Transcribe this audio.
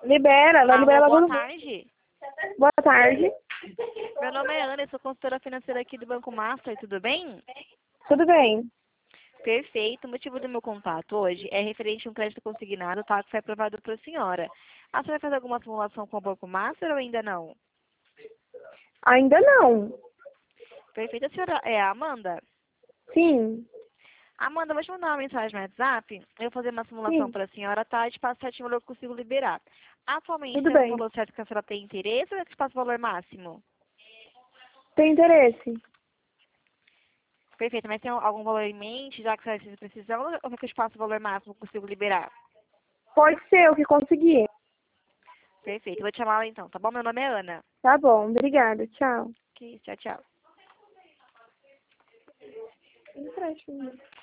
Libera, vai liberar Alô, logo. boa tarde. Boa tarde. Meu nome é Ana, eu sou consultora financeira aqui do Banco Master, tudo bem? Tudo bem? Perfeito. O motivo do meu contato hoje é referente a um crédito consignado, tá? Que foi aprovado para a senhora. A senhora vai fazer alguma simulação com o Banco Master ou ainda não? Ainda não. Perfeito. A senhora é a Amanda? Sim. Amanda, eu vou te mandar uma mensagem no WhatsApp. Eu vou fazer uma simulação Sim. para a senhora, tá? E te passo certinho o valor que eu consigo liberar. Atualmente, Tudo tem algum bem. valor certo que a senhora tem interesse ou é que te passo o valor máximo? Tem interesse? Perfeito, mas tem algum valor em mente, já que você precisa de precisão, ou é que eu te passo o valor máximo que eu consigo liberar? Pode ser o que conseguir. Perfeito, eu vou te chamar lá então, tá bom? Meu nome é Ana. Tá bom, obrigada. Tchau. Ok, tchau, tchau. Empréstimo.